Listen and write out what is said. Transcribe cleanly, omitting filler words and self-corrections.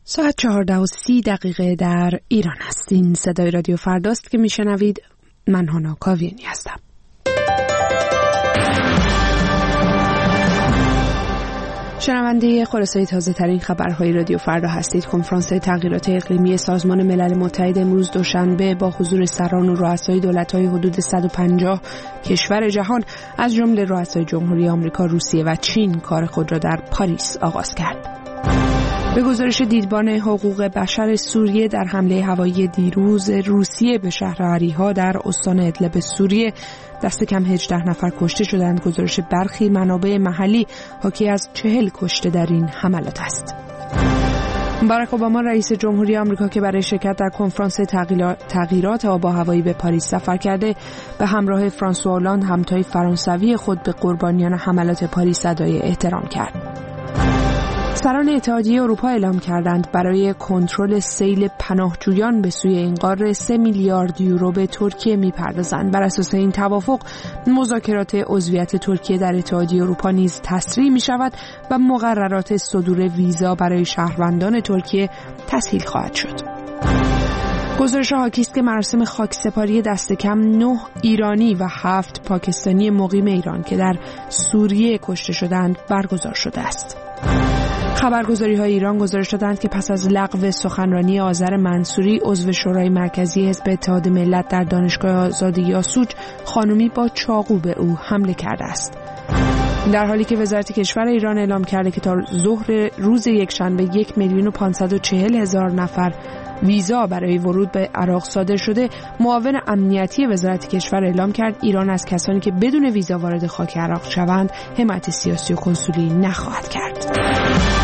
ساعت 14:30 در ایران هستین. صدای رادیو فرداست که میشنوید. من هانا کاویانی هستم. شنونده خلاصه تازه ترین خبرهای رادیو فردا هستید. کنفرانس تغییرات اقلیمی سازمان ملل متحد امروز دوشنبه با حضور سران و رؤسای دولت‌های حدود 150 کشور جهان از جمله رؤسای جمهوری آمریکا، روسیه و چین کار خود را در پاریس آغاز کرد. به گزارش دیدبان حقوق بشر سوریه، در حمله هوایی دیروز روسیه به شهر عریها در استان ادلب سوریه دست کم 18 نفر کشته شدند. گزارش برخی منابع محلی حاکی از 40 کشته در این حملات است. باراک اوباما رئیس جمهوری آمریکا که برای شرکت در کنفرانس تغییرات آب و هوایی به پاریس سفر کرده، به همراه فرانسوا اولاند همتای فرانسوی خود به قربانیان حملات پاریس ادای احترام کرد. سران اتحادیه اروپا اعلام کردند برای کنترل سیل پناهجویان به سوی این قاره 3 میلیارد یورو به ترکیه می‌پردازند. بر اساس این توافق، مذاکرات عضویت ترکیه در اتحادیه اروپا نیز تسریع می‌شود و مقررات صدور ویزا برای شهروندان ترکیه تسهیل خواهد شد. گزارش حاکی است که مراسم خاکسپاری دست کم 9 ایرانی و 7 پاکستانی مقیم ایران که در سوریه کشته شدند برگزار شده است. خبرگزاری‌های ایران گزارش دادند که پس از لغو سخنرانی آذر منصوری، عضو شورای مرکزی حزب اتحاد ملت در دانشگاه آزاد یاسوج، خانمی با چاقو به او حمله کرده است. در حالی که وزارت کشور ایران اعلام کرده که تا ظهر روز یکشنبه 1,540,000 نفر ویزا برای ورود به عراق صادر شده، معاون امنیتی وزارت کشور اعلام کرد ایران از کسانی که بدون ویزا وارد خاک عراق شوند حمایت سیاسی و کنسولی نخواهد کرد.